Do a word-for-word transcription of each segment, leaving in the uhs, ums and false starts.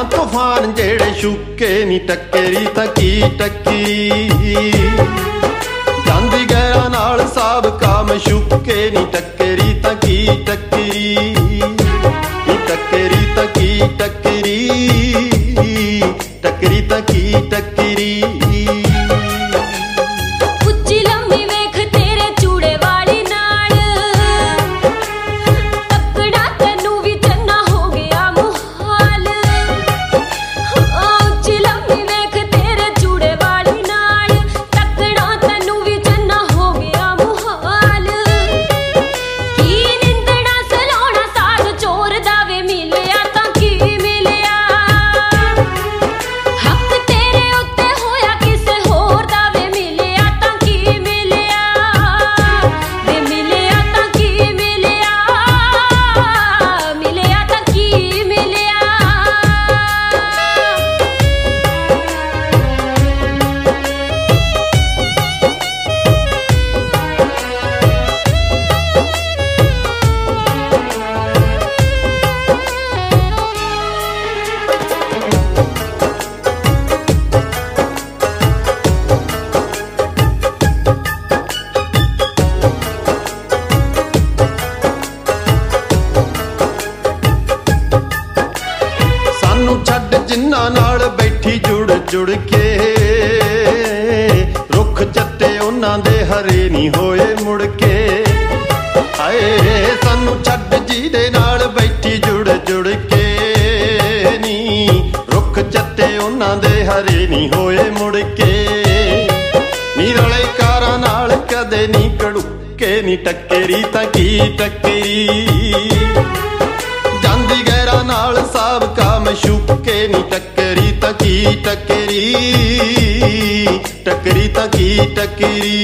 तूफान जेड़े शुके नी टक्करी तां की टक्करी जांदी गैरां नाल साब काम शुके नी टक्करी तां की टक्करी नी टक्करी तां की टक्करी टक्करी तां की टक्करी जिन्हां नाल बैठी जुड़ जुड़ के रुख चट्टे उन्हां दे हरे नहीं होए मुड़ के हाए सानू छड्ड जिहदे नाल बैठी जुड़ जुड़ के नी रुख चट्टे उन्हां दे हरे नहीं होए मुड़ के नी रले कारां नाल कदे नी कड़ुके नी टक्करी तां की टक्करी जांदी गैरां नाल साब काम शुके नी टक्करी तां की टक्करी टक्करी तां की टक्करी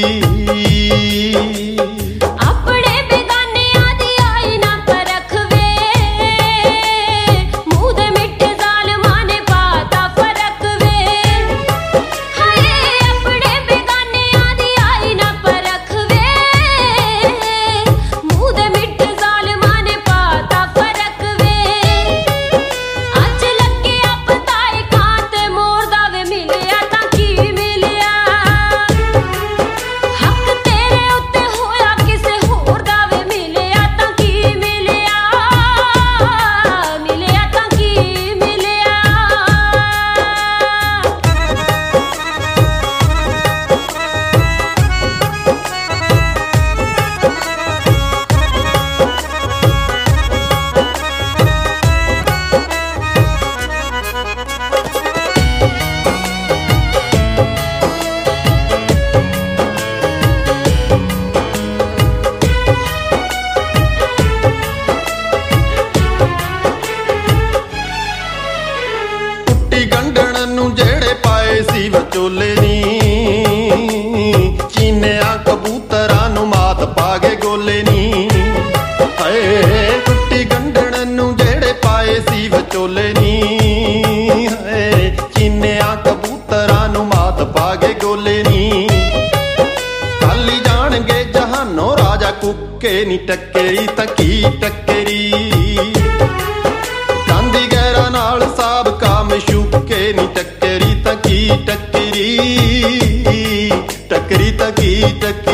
जेड़े पाए सी विचोले नी चीनिया कबूतरां नूं मात पागे गोले नी हाए टुट्टी गंढण नूं जेड़े पाए सी विचोले नी हाए चीनिया कबूतरां नूं मात पागे गोले नी खाली जाणगे जहानों राजा कुके नी टक्करी तां की टक्करी जांदी गैरां नाल साब काम शुके नी टक्करी तां की टक्करी टक्करी तां की टक्करी